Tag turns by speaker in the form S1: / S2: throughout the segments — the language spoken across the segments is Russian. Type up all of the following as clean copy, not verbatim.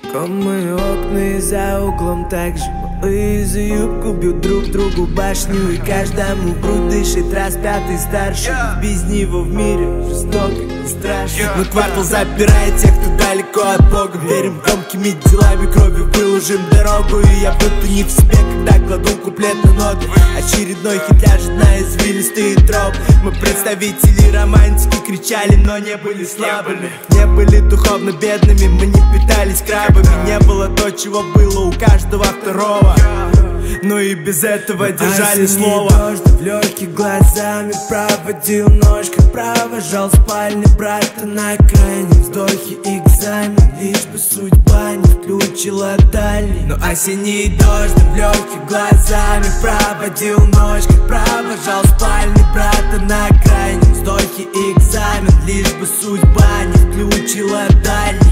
S1: Знакомые окна и за углом также малые за юбку бьют друг другу башню. И каждому в грудь дышит распятый старший. Без него в мире жестоко и страшно. Но квартал запирает тех, кто далеко от Бога. Верим громкими делами, кровью выложим дорогу. И я будто не в себе, когда кладу куплет на ноты. Очередной хит ляжет на извилистые тропы. Мы представители романтики кричали, но не были слабыми. Не были духовно бедными, мы не питались крабами. Не было то, чего было у каждого второго. Но и без этого держали слово. Дождь в легких глазами проводил ночь, как провожал спальни брата на крайнем вздохе экзамен. Лишь бы судьба не включила дальний. Но осенний дождь в легких глазами проводил ночь, как провожал спальни брата на крайнем вздохе экзамен. Лишь бы судьба не включила дальний.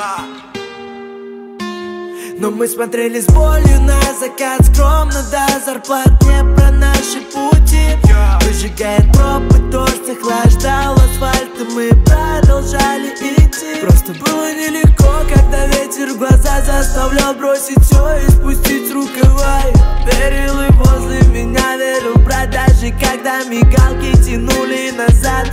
S1: Но мы смотрели с болью на закат, скромно до зарплат, не про наши пути. Выжигает тропы, дождь охлаждал асфальт, и мы продолжали идти. Просто было нелегко, когда ветер в глаза заставлял бросить все и спустить рукава. Я верил и возле меня верил брат, даже когда мигалки тянули назад.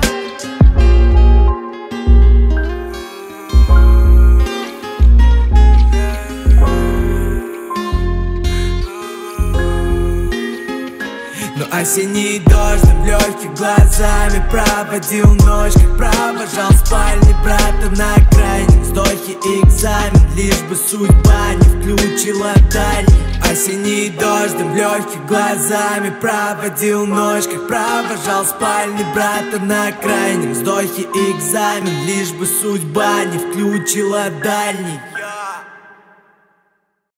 S1: Но осенний дождь в легких глазами проводил ночь, как провожал спальни брата на крайнем вздохе экзамен. Лишь бы судьба не включила дальний. Осенний дождь в легких глазами проводил ночь, как провожал спальни брата на крайнем вздохе экзамен. Лишь бы судьба не включила дальний.